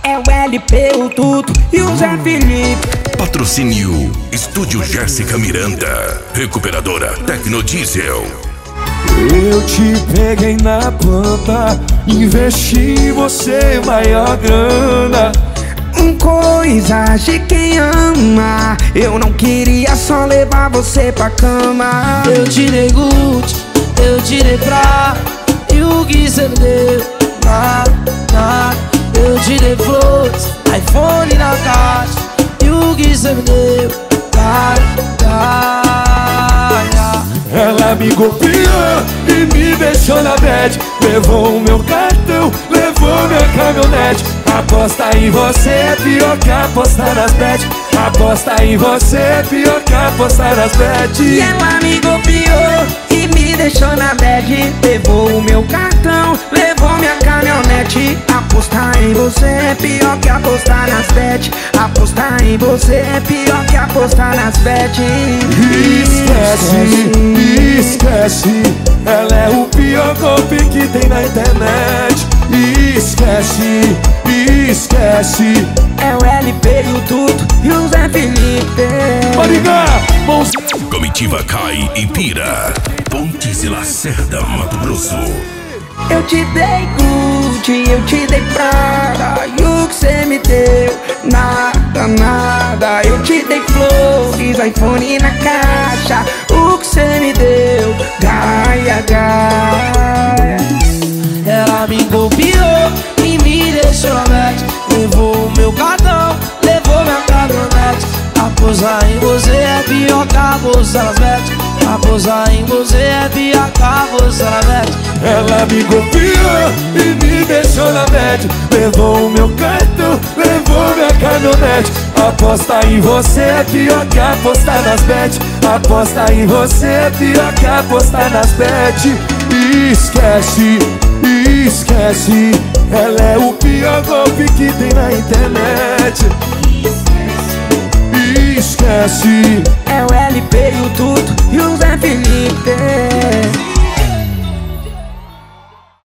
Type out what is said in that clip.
É o LP, o Tuto e o Zé Felipe. Patrocínio Estúdio Jéssica Miranda. Recuperadora Tecnodiesel. Eu te peguei na planta, investi em você maior grana. Coisas de quem ama. Eu não queria só levar você pra cama. Eu te dei Gucci, eu te dei Prada, e o que cê me deu? Nada. Eu te dei flores, iPhone na caixa, e o que cê me deu? Nada. Ela me golpeou e me deixou na bad. Levou o meu cartão, levou minha caminhonete. Aposta em você é pior que apostar nas bet. Aposta em você é pior que apostar nas bet. E ela me golpeou e me deixou na bad. Levou o meu cartão, levou minha caminhonete. Apostar em você é pior que apostar nas bet. Apostar em você é pior que apostar nas bet. Esquece, ela é o pior golpe que tem na internet. Esquece. É o LP e o Tuto e o Zé Felipe. Maringá, mãozinha. Comitiva Cai e Pira. Pontes e Lacerda, Mato Grosso. Eu te dei Gucci, eu te dei Prada, e o que cê me deu? Nada. Eu te dei flores, iPhone na caixa, o que cê me deu? Gaia. Ela me golpeou e me deixou na net. Levou o meu cartão, levou minha caminhonete. Apostar em você é pior que apostar nas bet. Apostar em você é pior que apostar nas bet. Ela me golpeou e me deixou na bad. Levou o meu cartão, levou minha caminhonete. Aposta em você é pior que apostar nas bet. Aposta em você é pior que apostar nas bet. Esquece, ela é o pior golpe que tem na internet. Esquece. É o LP e o Tuto e o Zé Felipe.